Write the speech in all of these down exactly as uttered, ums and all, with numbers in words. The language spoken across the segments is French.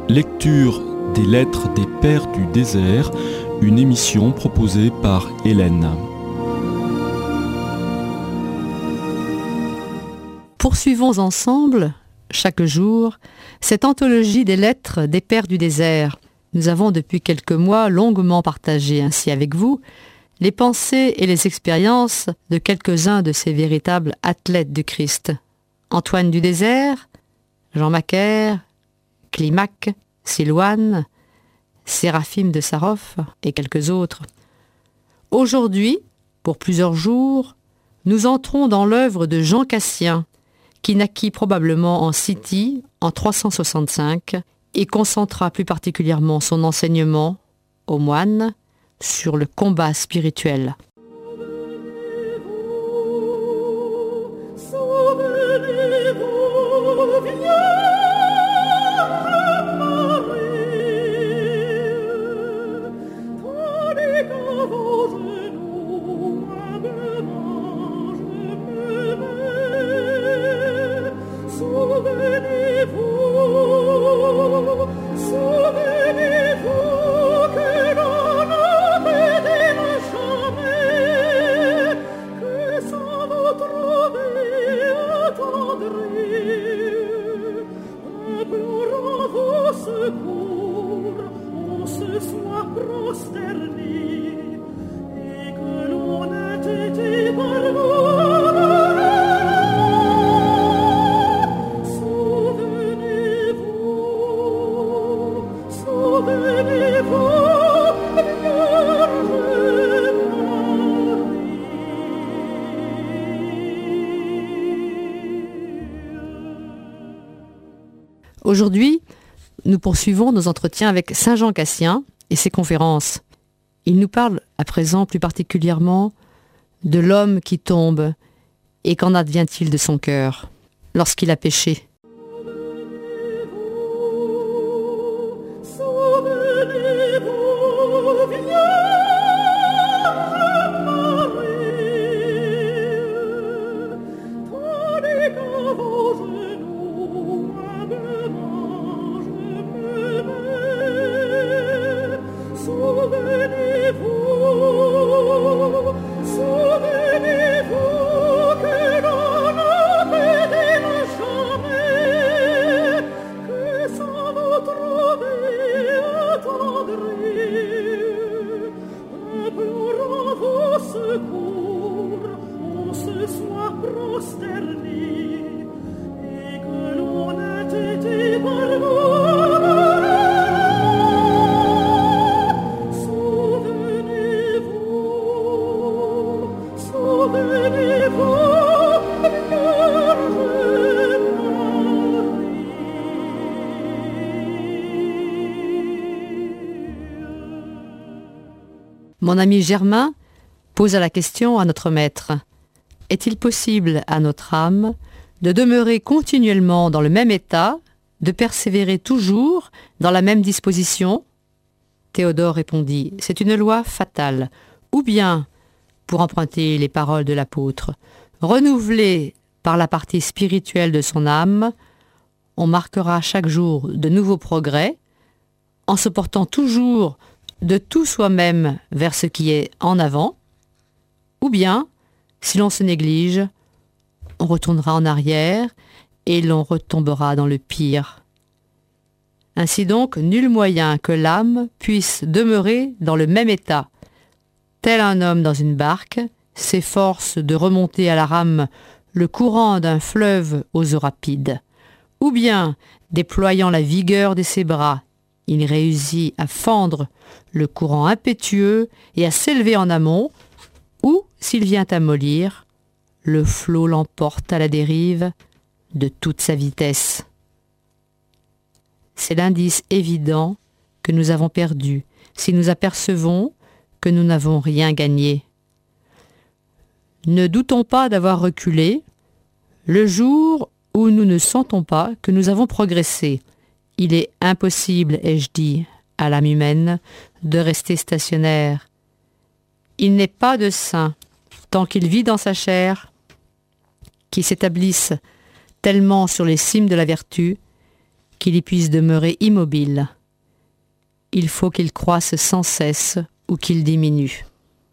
Lecture des lettres des Pères du désert, une émission proposée par Hélène. Poursuivons ensemble, chaque jour, cette anthologie des lettres des Pères du désert. Nous avons depuis quelques mois longuement partagé ainsi avec vous les pensées et les expériences de quelques-uns de ces véritables athlètes du Christ. Antoine du désert, Jean Macaire, Climac, Silouane, Séraphime de Sarov et quelques autres. Aujourd'hui, pour plusieurs jours, nous entrons dans l'œuvre de Jean Cassien, qui naquit probablement en Scythie en trois cent soixante-cinq et concentra plus particulièrement son enseignement aux moines sur le combat spirituel. Aujourd'hui, nous poursuivons nos entretiens avec Saint Jean Cassien et ses conférences. Il nous parle à présent plus particulièrement de l'homme qui tombe et qu'en advient-il de son cœur lorsqu'il a péché. Mon ami Germain pose la question à notre maître. Est-il possible à notre âme de demeurer continuellement dans le même état, de persévérer toujours dans la même disposition ? Théodore répondit, c'est une loi fatale. Ou bien, pour emprunter les paroles de l'apôtre, renouvelé par la partie spirituelle de son âme, on marquera chaque jour de nouveaux progrès, en se portant toujours de tout soi-même vers ce qui est en avant, ou bien, si l'on se néglige, on retournera en arrière et l'on retombera dans le pire. Ainsi donc, nul moyen que l'âme puisse demeurer dans le même état. Tel un homme dans une barque s'efforce de remonter à la rame le courant d'un fleuve aux eaux rapides, ou bien, déployant la vigueur de ses bras, il réussit à fendre le courant impétueux et à s'élever en amont, ou, s'il vient à mollir, le flot l'emporte à la dérive de toute sa vitesse. C'est l'indice évident que nous avons perdu, si nous apercevons que nous n'avons rien gagné. Ne doutons pas d'avoir reculé le jour où nous ne sentons pas que nous avons progressé. Il est impossible, ai-je dit, à l'âme humaine, de rester stationnaire. Il n'est pas de saint, tant qu'il vit dans sa chair, qui s'établisse tellement sur les cimes de la vertu, qu'il y puisse demeurer immobile. Il faut qu'il croisse sans cesse ou qu'il diminue.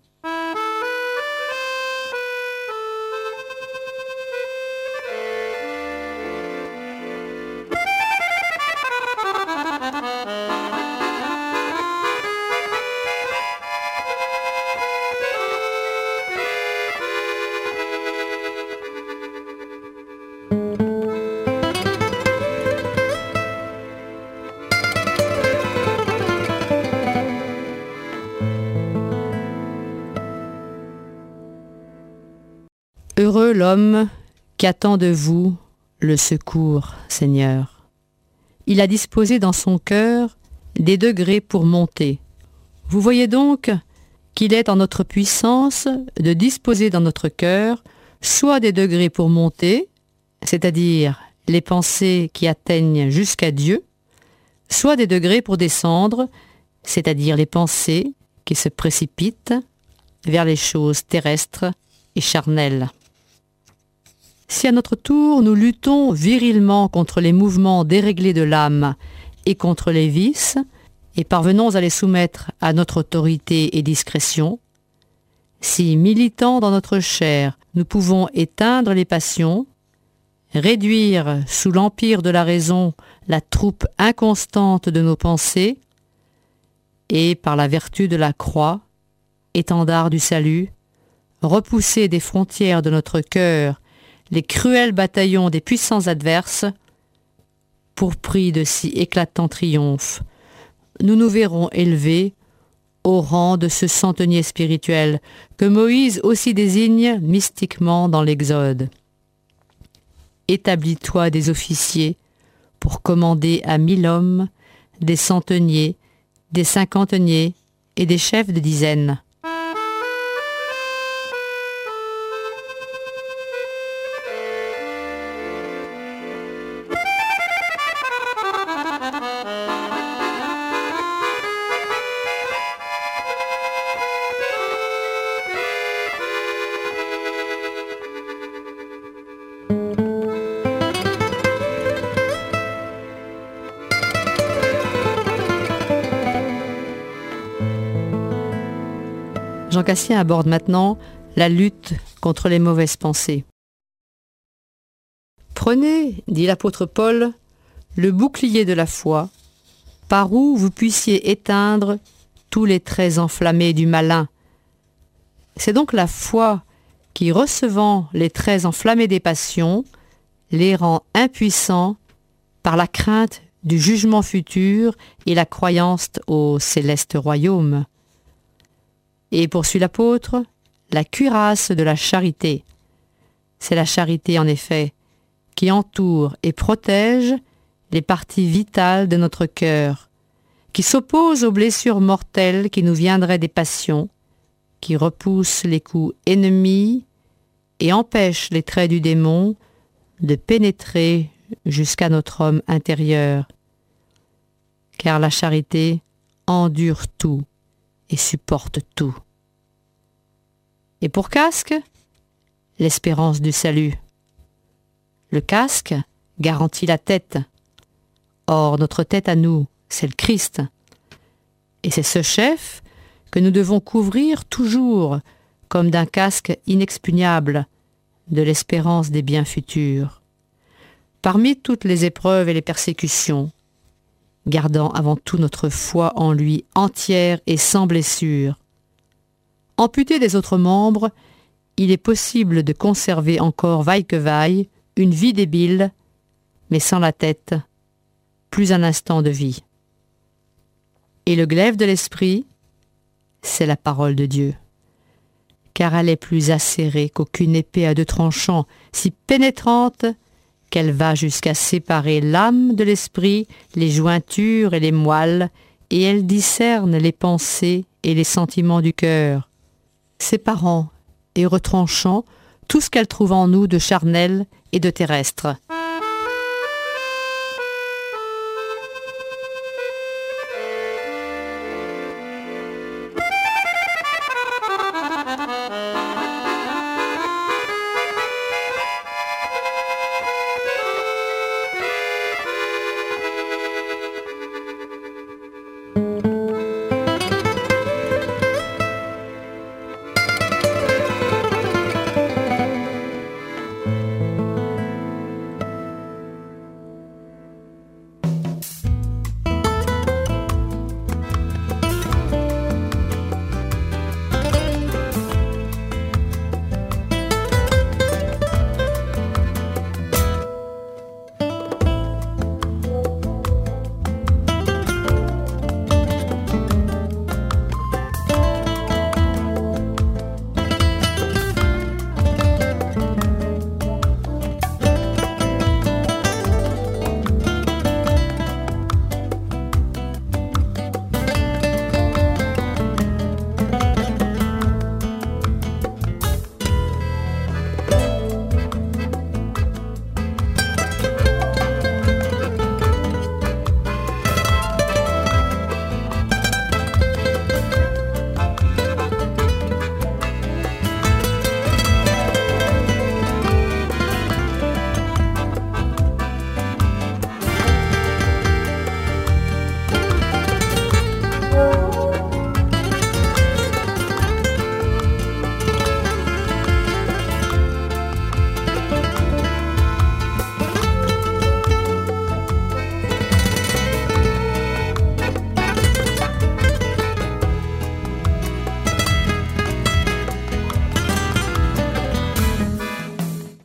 Heureux l'homme qui attend de vous le secours, Seigneur. Il a disposé dans son cœur des degrés pour monter. Vous voyez donc qu'il est en notre puissance de disposer dans notre cœur soit des degrés pour monter, c'est-à-dire les pensées qui atteignent jusqu'à Dieu, soit des degrés pour descendre, c'est-à-dire les pensées qui se précipitent vers les choses terrestres et charnelles. Si à notre tour nous luttons virilement contre les mouvements déréglés de l'âme et contre les vices, et parvenons à les soumettre à notre autorité et discrétion, si militant dans notre chair nous pouvons éteindre les passions, réduire sous l'empire de la raison la troupe inconstante de nos pensées, et par la vertu de la croix, étendard du salut, repousser des frontières de notre cœur les cruels bataillons des puissants adverses, pour prix de si éclatants triomphes, nous nous verrons élevés au rang de ce centenier spirituel que Moïse aussi désigne mystiquement dans l'Exode. Établis-toi des officiers pour commander à mille hommes, des centeniers, des cinquanteniers et des chefs de dizaines. Jean Cassien aborde maintenant la lutte contre les mauvaises pensées. Prenez, dit l'apôtre Paul, le bouclier de la foi, par où vous puissiez éteindre tous les traits enflammés du malin. C'est donc la foi qui, recevant les traits enflammés des passions, les rend impuissants par la crainte du jugement futur et la croyance au céleste royaume. Et poursuit l'apôtre, la cuirasse de la charité. C'est la charité, en effet, qui entoure et protège les parties vitales de notre cœur, qui s'oppose aux blessures mortelles qui nous viendraient des passions, qui repousse les coups ennemis et empêche les traits du démon de pénétrer jusqu'à notre homme intérieur. Car la charité endure tout et supporte tout. Et pour casque, l'espérance du salut. Le casque garantit la tête. Or, notre tête à nous, c'est le Christ. Et c'est ce chef que nous devons couvrir toujours comme d'un casque inexpugnable de l'espérance des biens futurs. Parmi toutes les épreuves et les persécutions, gardant avant tout notre foi en lui entière et sans blessure. Amputé des autres membres, il est possible de conserver encore vaille que vaille une vie débile, mais sans la tête, plus un instant de vie. Et le glaive de l'esprit, c'est la parole de Dieu, car elle est plus acérée qu'aucune épée à deux tranchants, si pénétrante qu'elle va jusqu'à séparer l'âme de l'esprit, les jointures et les moelles, et elle discerne les pensées et les sentiments du cœur, séparant et retranchant tout ce qu'elle trouve en nous de charnel et de terrestre.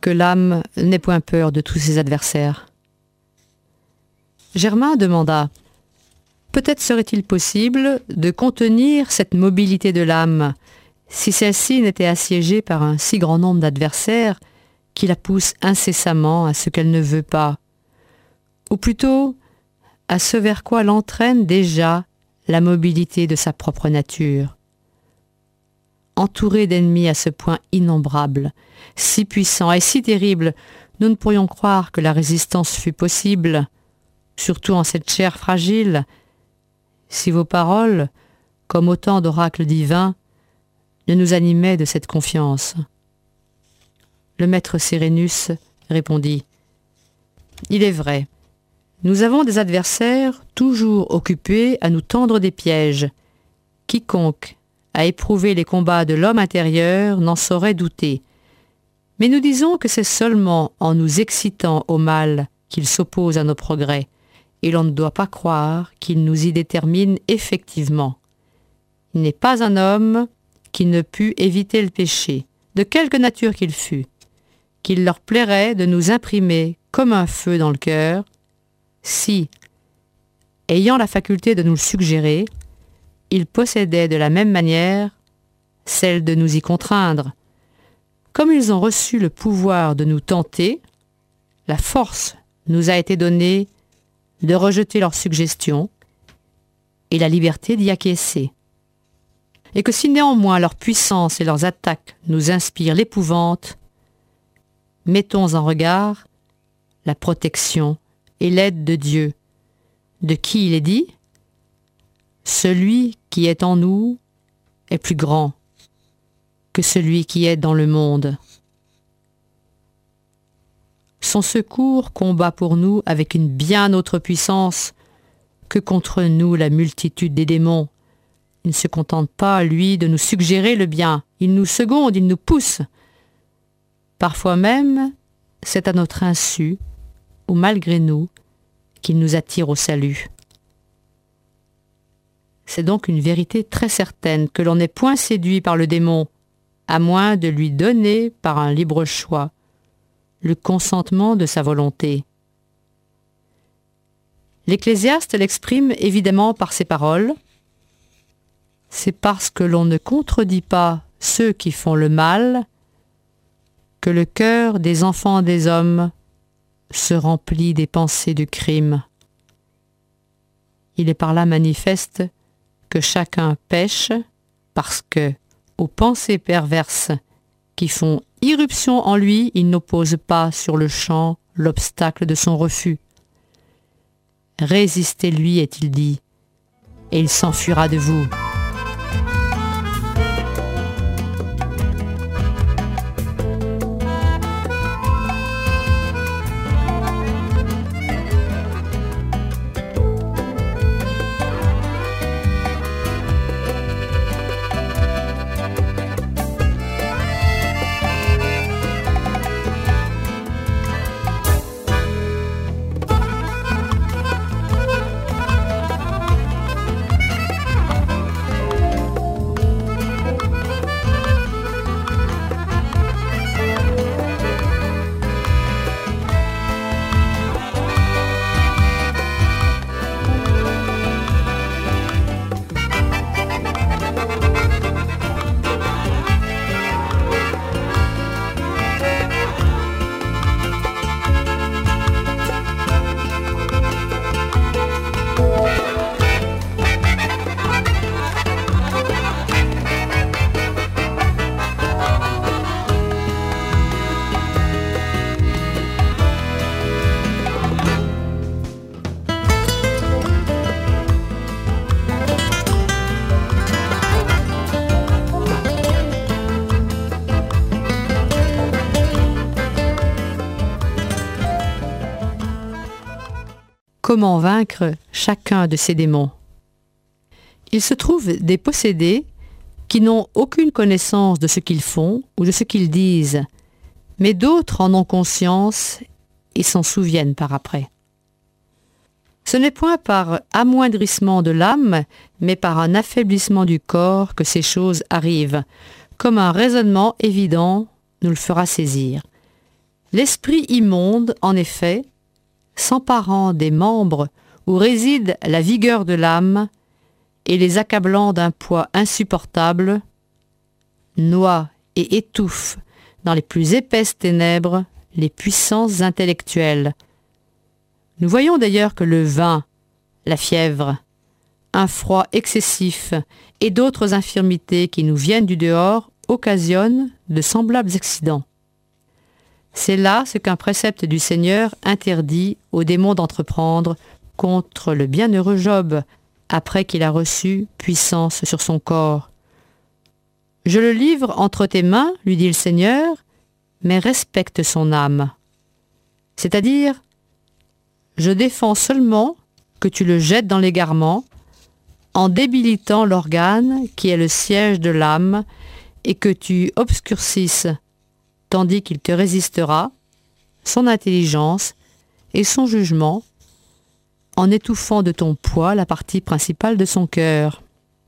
que l'âme n'ait point peur de tous ses adversaires. Germain demanda « Peut-être serait-il possible de contenir cette mobilité de l'âme si celle-ci n'était assiégée par un si grand nombre d'adversaires qui la poussent incessamment à ce qu'elle ne veut pas, ou plutôt à ce vers quoi l'entraîne déjà la mobilité de sa propre nature. Entourés d'ennemis à ce point innombrables, si puissants et si terribles, nous ne pourrions croire que la résistance fût possible, surtout en cette chair fragile, si vos paroles, comme autant d'oracles divins, ne nous animaient de cette confiance. » Le maître Sérénus répondit « Il est vrai, nous avons des adversaires toujours occupés à nous tendre des pièges. Quiconque a éprouvé les combats de l'homme intérieur n'en saurait douter. Mais nous disons que c'est seulement en nous excitant au mal qu'il s'oppose à nos progrès, et l'on ne doit pas croire qu'il nous y détermine effectivement. Il n'est pas un homme qui ne pût éviter le péché, de quelque nature qu'il fût, qu'il leur plairait de nous imprimer comme un feu dans le cœur, si, ayant la faculté de nous le suggérer, ils possédaient de la même manière celle de nous y contraindre. Comme ils ont reçu le pouvoir de nous tenter, la force nous a été donnée de rejeter leurs suggestions et la liberté d'y acquiescer. Et que si néanmoins leur puissance et leurs attaques nous inspirent l'épouvante, mettons en regard la protection et l'aide de Dieu, de qui il est dit « Celui qui est en nous est plus grand que celui qui est dans le monde. » Son secours combat pour nous avec une bien autre puissance que contre nous la multitude des démons. Il ne se contente pas, lui, de nous suggérer le bien. Il nous seconde, il nous pousse. Parfois même, c'est à notre insu, ou malgré nous, qu'il nous attire au salut. C'est donc une vérité très certaine que l'on n'est point séduit par le démon, à moins de lui donner, par un libre choix, le consentement de sa volonté. L'Ecclésiaste l'exprime évidemment par ces paroles. C'est parce que l'on ne contredit pas ceux qui font le mal que le cœur des enfants des hommes se remplit des pensées du crime. Il est par là manifeste que chacun pêche parce que, aux pensées perverses qui font irruption en lui, il n'oppose pas sur le champ l'obstacle de son refus. Résistez-lui, est-il dit, et il s'enfuira de vous. Comment vaincre chacun de ces démons? Il se trouve des possédés qui n'ont aucune connaissance de ce qu'ils font ou de ce qu'ils disent, mais d'autres en ont conscience et s'en souviennent par après. Ce n'est point par amoindrissement de l'âme, mais par un affaiblissement du corps que ces choses arrivent, comme un raisonnement évident nous le fera saisir. L'esprit immonde, en effet, s'emparant des membres où réside la vigueur de l'âme et les accablant d'un poids insupportable, noie et étouffe dans les plus épaisses ténèbres les puissances intellectuelles. Nous voyons d'ailleurs que le vin, la fièvre, un froid excessif et d'autres infirmités qui nous viennent du dehors occasionnent de semblables accidents. C'est là ce qu'un précepte du Seigneur interdit aux démons d'entreprendre contre le bienheureux Job, après qu'il a reçu puissance sur son corps. « Je le livre entre tes mains, lui dit le Seigneur, mais respecte son âme. » C'est-à-dire, je défends seulement que tu le jettes dans l'égarement, en débilitant l'organe qui est le siège de l'âme, et que tu obscurcisses, tandis qu'il te résistera, son intelligence et son jugement, en étouffant de ton poids la partie principale de son cœur.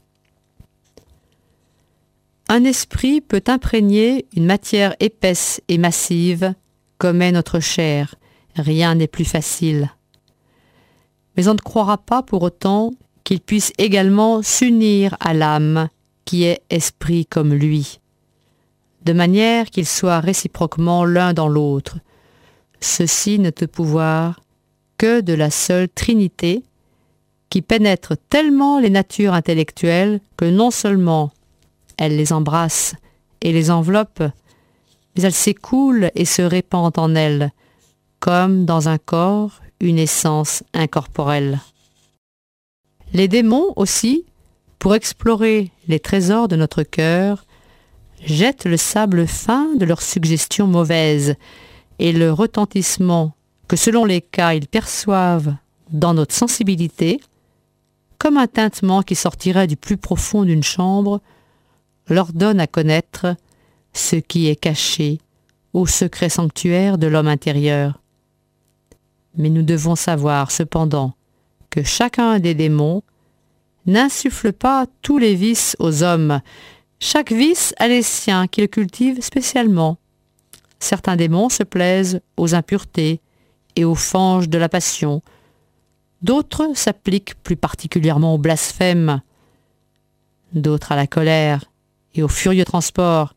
Un esprit peut imprégner une matière épaisse et massive, comme est notre chair. Rien n'est plus facile. Mais on ne croira pas pour autant qu'il puisse également s'unir à l'âme, qui est esprit comme lui, de manière qu'ils soient réciproquement l'un dans l'autre. Ceci n'est de pouvoir que de la seule Trinité, qui pénètre tellement les natures intellectuelles que non seulement elle les embrasse et les enveloppe, mais elle s'écoule et se répand en elles, comme dans un corps une essence incorporelle. Les démons aussi, pour explorer les trésors de notre cœur, jettent le sable fin de leurs suggestions mauvaises et le retentissement que selon les cas ils perçoivent dans notre sensibilité, comme un tintement qui sortirait du plus profond d'une chambre, leur donne à connaître ce qui est caché au secret sanctuaire de l'homme intérieur. Mais nous devons savoir cependant que chacun des démons n'insuffle pas tous les vices aux hommes. Chaque vice a les siens qu'il cultive spécialement. Certains démons se plaisent aux impuretés et aux fanges de la passion. D'autres s'appliquent plus particulièrement au blasphème. D'autres à la colère et au furieux transport.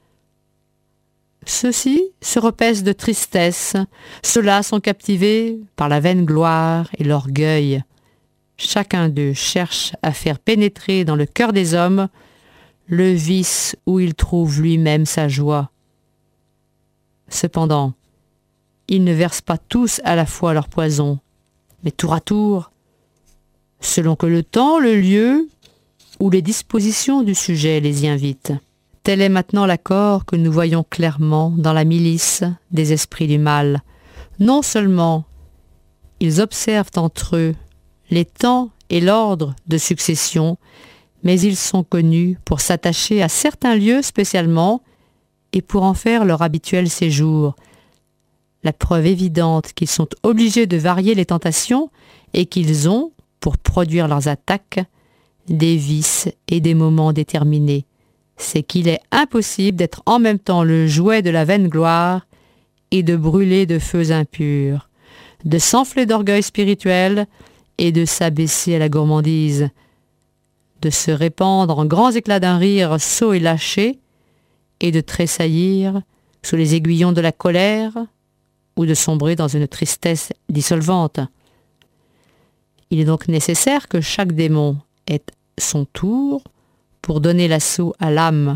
Ceux-ci se repaissent de tristesse, ceux-là sont captivés par la vaine gloire et l'orgueil. Chacun d'eux cherche à faire pénétrer dans le cœur des hommes le vice où il trouve lui-même sa joie. Cependant, ils ne versent pas tous à la fois leur poison, mais tour à tour, selon que le temps, le lieu ou les dispositions du sujet les y invitent. Tel est maintenant l'accord que nous voyons clairement dans la milice des esprits du mal. Non seulement ils observent entre eux les temps et l'ordre de succession, mais ils sont connus pour s'attacher à certains lieux spécialement et pour en faire leur habituel séjour. La preuve évidente qu'ils sont obligés de varier les tentations et qu'ils ont, pour produire leurs attaques, des vices et des moments déterminés. C'est qu'il est impossible d'être en même temps le jouet de la vaine gloire et de brûler de feux impurs, de s'enfler d'orgueil spirituel et de s'abaisser à la gourmandise, de se répandre en grands éclats d'un rire sot et lâché et de tressaillir sous les aiguillons de la colère ou de sombrer dans une tristesse dissolvante. Il est donc nécessaire que chaque démon ait son tour pour donner l'assaut à l'âme.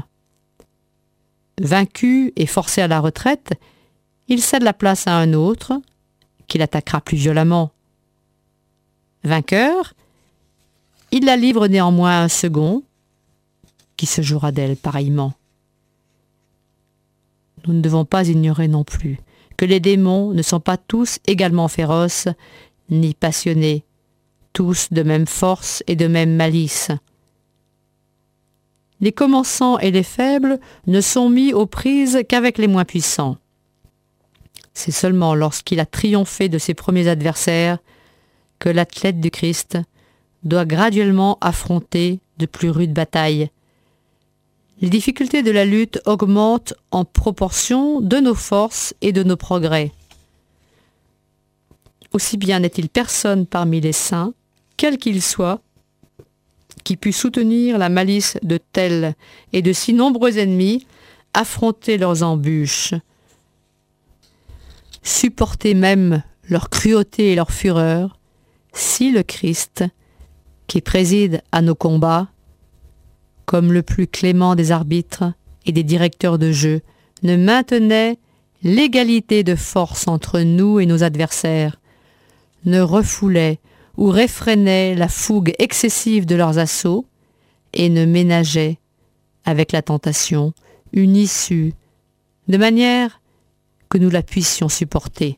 Vaincu et forcé à la retraite, il cède la place à un autre qui l'attaquera plus violemment. Vainqueur, il la livre néanmoins à un second qui se jouera d'elle pareillement. Nous ne devons pas ignorer non plus que les démons ne sont pas tous également féroces ni passionnés, tous de même force et de même malice. Les commençants et les faibles ne sont mis aux prises qu'avec les moins puissants. C'est seulement lorsqu'il a triomphé de ses premiers adversaires que l'athlète du Christ doit graduellement affronter de plus rudes batailles. les difficultés de la lutte augmentent en proportion de nos forces et de nos progrès. Aussi bien n'est-il personne parmi les saints, quel qu'il soit, qui pût soutenir la malice de tels et de si nombreux ennemis, affronter leurs embûches, supporter même leur cruauté et leur fureur, si le Christ, qui préside à nos combats, comme le plus clément des arbitres et des directeurs de jeu, ne maintenait l'égalité de force entre nous et nos adversaires, ne refoulait ou réfrénait la fougue excessive de leurs assauts et ne ménageait, avec la tentation, une issue, de manière que nous la puissions supporter.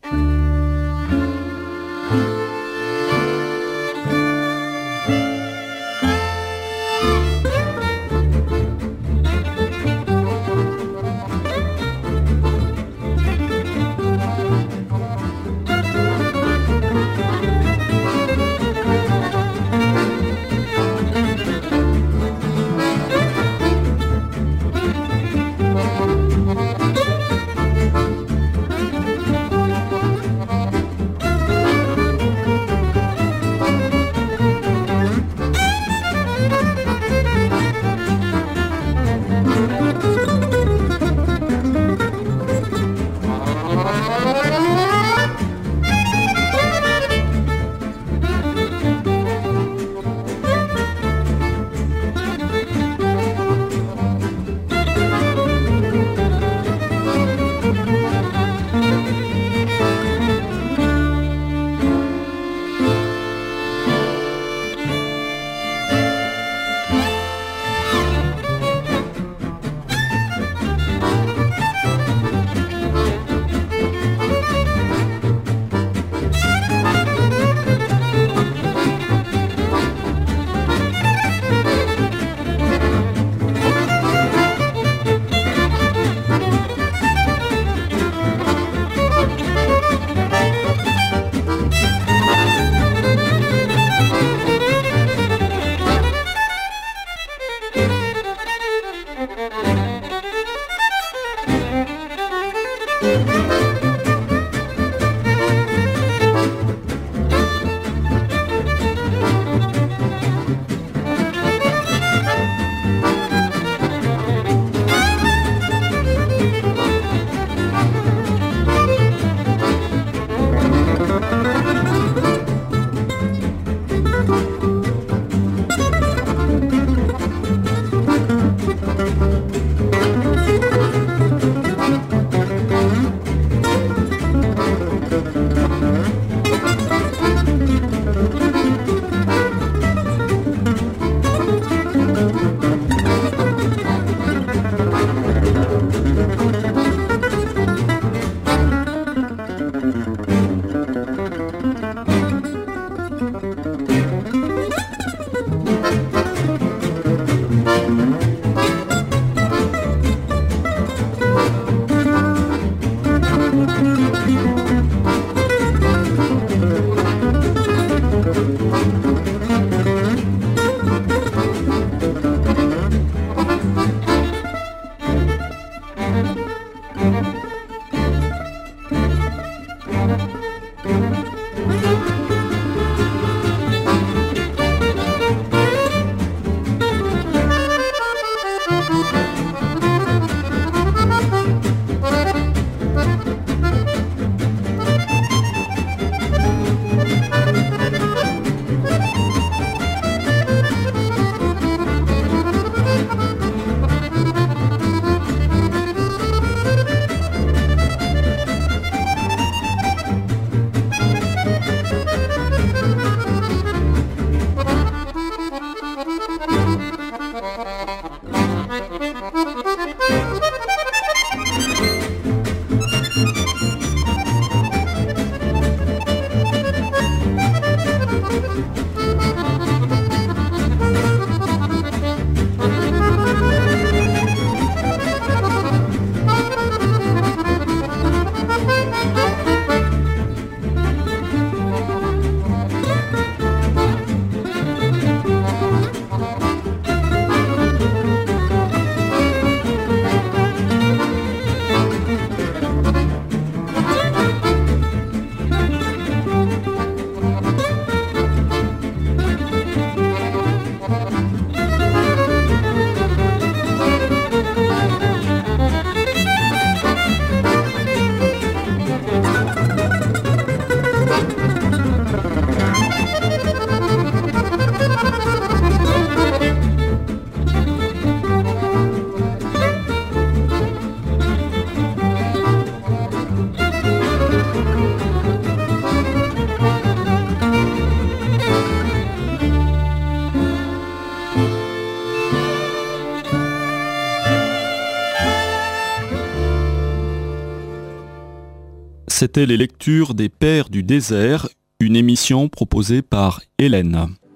C'était les lectures des Pères du désert, une émission proposée par Hélène.